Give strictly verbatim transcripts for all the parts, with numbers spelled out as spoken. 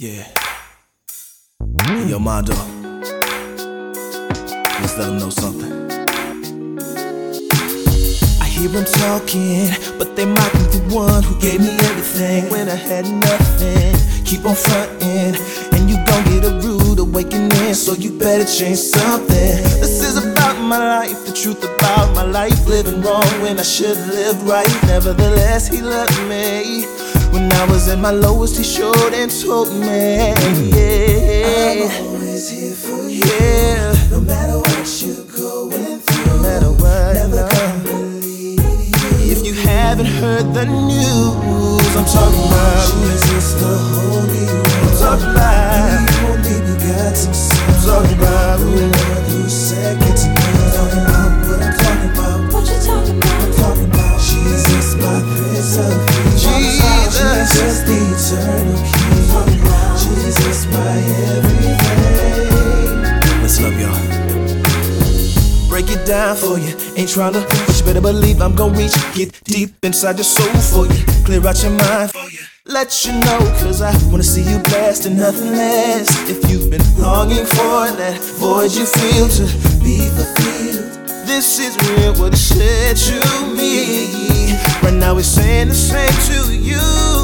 Yeah. Hey, yo, Mondo. Let's let him know something. I hear him talking, but they mocking the one who gave me everything when I had nothing. Keep on fronting, and you gon' get a rude awakening, so you better change something. This is about my life, the truth about my life. Living wrong when I should live right. Nevertheless, he loved me. When I was at my lowest, he showed and told me, yeah, I'm always here for you. Yeah. No matter what you're going through, No matter what, never no. gonna leave you. If you haven't heard the news, I'm talking about Jesus, the Holy One. I'm talking about He only begotten Son. I'm talking about The Lord who second to none. I'm talking about what I'm talking about. What you talking about? I'm talking about Jesus, my Prince of Peace. Jesus, the eternal King. Jesus, my everything. Let's love y'all. Break it down for you. Ain't tryna, but you better believe I'm gon' reach. Get deep inside your soul for you. Clear out your mind for you. Let you know, cause I wanna see you blessed and nothing less. If you've been longing for that void you feel to be fulfilled, this is real what it said to me. Right now it's saying the same to you.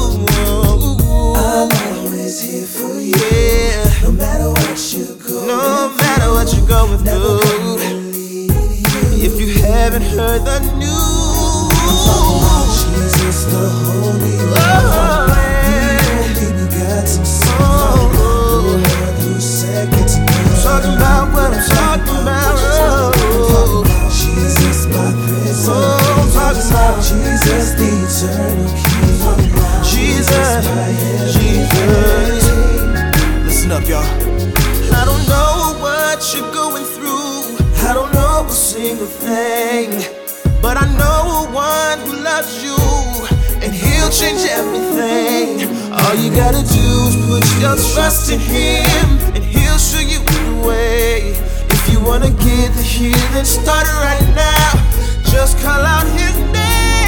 I'm always here for you. Yeah. No matter what you're going No matter what you're going never through. gonna leave you. If you haven't heard the news, Jesus, the Holy One. oh, yeah. The only begotten Son. Oh, The Lord who second to none. talking about what I'm talking about. Oh, Jesus, my Prince of oh, I'm talking about Jesus, the eternal King. Jesus, my Jesus. Listen up, y'all. I don't know what you're going through. I don't know a single thing, but I know one who loves you, and he'll change everything. All you gotta do is put your trust in him, and he'll show you the way. If you wanna get the healing started right now, just call out his name.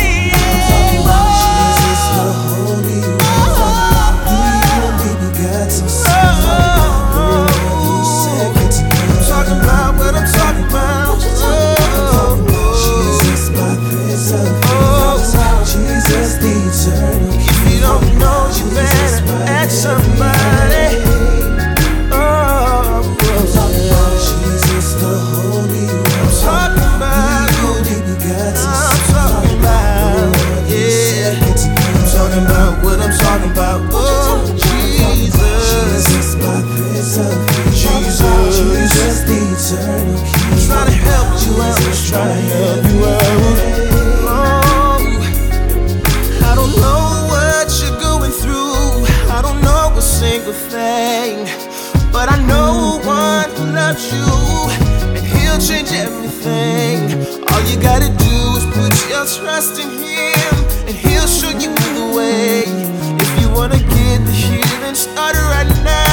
Jesus, the Holy One. The only begotten Son. The Lord who second to none. I'm talking about what I'm talking about. Jesus, my Prince of Peace. Jesus, the eternal King. If you don't know, you better ask somebody. Oh, Jesus, the Holy One. I'm talking about The you. only begotten I'm Son. talking about, yeah. I'm talking about what I'm talking about. Oh, Jesus. Jesus, my Prince of Peace. Jesus. Jesus, the eternal King. I'm trying to help you out. Just trying to help you out. Oh, I don't know what you're going through. I don't know a single thing, but I know one who loves you, and he'll change everything. All you gotta do is put your trust in him, and he'll show you the way. If you wanna get the healing started right now,